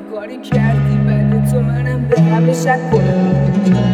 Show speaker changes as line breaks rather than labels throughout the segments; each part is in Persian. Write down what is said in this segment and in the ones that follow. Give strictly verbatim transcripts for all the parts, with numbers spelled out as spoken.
کاری کردی بعد تو منم به همه شک کنم.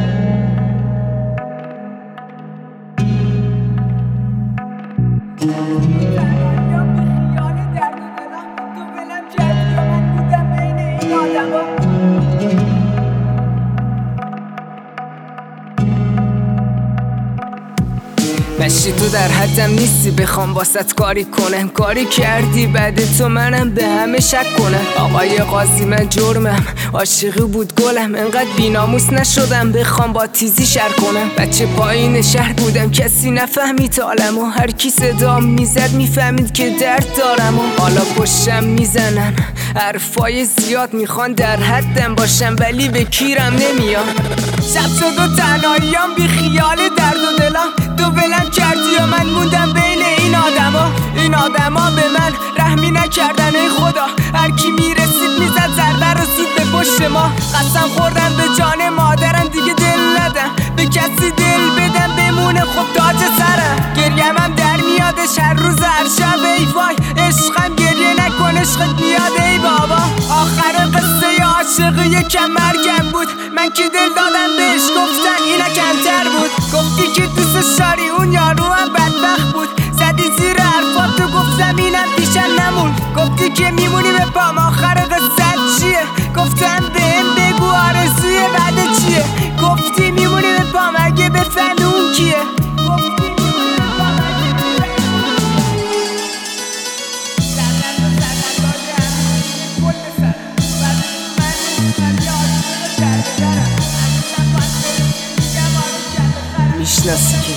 مشی تو در حدم نیستی بخوام واسط کاری کنم. کاری کردی بعد تو منم به همه شک کنم. آقای قاضی من جرمم عاشقی بود گلم، انقدر بیناموس نشدم بخوام با تیزی شر کنم. بچه پایین شهر بودم کسی نفهمید حالم و هر کی صدام میزد میفهمید که درد دارم و حالا پشتم میزنن حرفای زیاد، میخوان در حدم باشم ولی به کیرم نمیان. شب شد و تنهاییام بی خیال درد و دلم، تو ولم کردی و من موندم بین این آدما. این آدما به من رحمی نکردن ای خدا، هر کی میرسید میزد ضربه رو سود به پشت ما. قسم خوردم به جان مادرم دیگه دل ندم به کسی دل بدم بمونه خب تاج سرم. گریم هم در میادش هر روز هر شب ای وای، عشقم گریه نکن عشقت میاد ای بابا. آخر قصه عاشقی یکم مرگم بود، من که دل دادم بهش گفتن اینا کمتر بود. گفتی که دوست داری اون یارو هم بدبخت بود، زدی زیر حرفاتو گفتم اینم پیشم نمون. گفتی که میمونی به پام آخر قصت چیه، گفتم بهم بگو آرزوی بعد چیه. گفتی میمونی به پام اگه بفهمی اون کیه. میشناسی که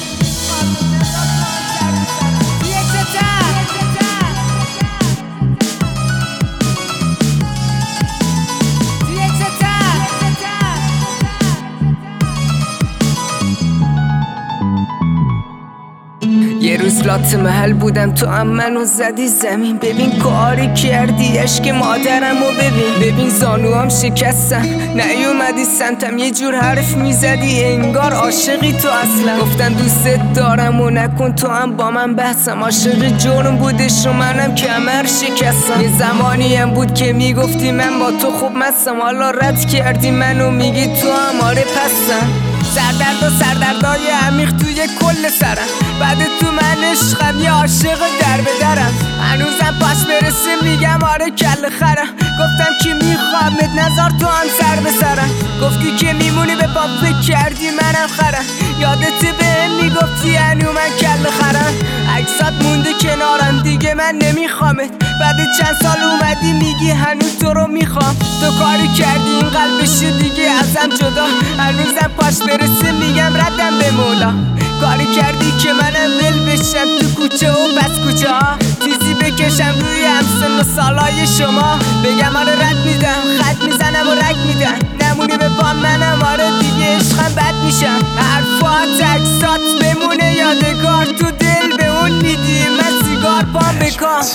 یه روز لات محل بودم تو هم منو زدی زمین. ببین کاری کردی عشق مادرم و ببین ببین زانوام شکستم نیومدی سمتم، یه جور حرف میزدی انگار عاشقی تو اصلا. گفتم دوست دارم و نکن تو هم با من بحثم، عاشقی جرم بودش و منم کمر شکستم. یه زمانی هم بود که میگفتی من با تو خوب مستم، حالا رد کردی منو میگی تو هم آره پستم. سردرد و سردردای عمیق توی کل سرم، بعد تو من عشقم یه عاشق در به درم. هنوزم پاس برسه میگم آره کل خرم. گفتم که میخوامت نظر تو هم سر به سرم. گفتی که میمونی به پام فکر کردی منم خرم، یادت بهم میگفتی هنو من کل خرم. عکسات مونده کنارم دیگه من نمیخوامت، بعد چند سال اومدی میگی هنوز تو رو میخوام. تو کاری کردی این قلبش دیگه ازم جدا، هنوزم پاش برسه میگم ردم به مولا. کاری کردی که منم ول بشم تو کوچه و پس کوچه ها، تیزی بکشم روی همسن و سالای شما. بگم آره رد میدم خط میزنم و رک میدم، نمونی به پام منم آره دیگه عشقم بد میشم. حرفات عکسات بمونه یادگار، تو دل به اون میدی من سیگار پام بکام.